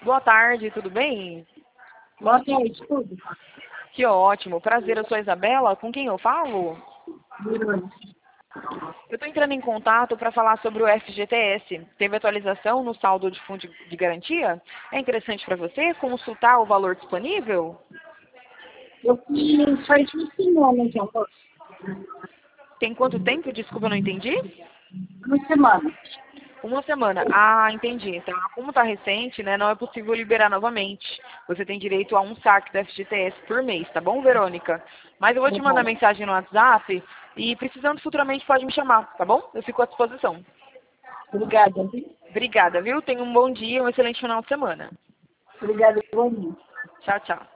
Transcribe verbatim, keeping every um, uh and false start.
Boa tarde, tudo bem? Boa tarde, tudo. Que ótimo, prazer, eu sou a Isabela, com quem eu falo? Verônica. Eu estou entrando em contato para falar sobre o F G T S. Teve atualização no saldo de fundo de garantia? É interessante para você consultar o valor disponível? Eu fiz faz uma semana já, moço. Tem quanto tempo? Desculpa, eu não entendi. Uma semana. Uma semana. Ah, entendi. Então, como está recente, né, não é possível liberar novamente. Você tem direito a um saque do F G T S por mês, tá bom, Verônica? Mas eu vou te mandar Obrigada. mensagem no WhatsApp e precisando futuramente pode me chamar, tá bom? Eu fico à disposição. Obrigada, viu? Obrigada, viu? Tenha um bom dia e um excelente final de semana. Obrigada, igualmente. Tchau, tchau.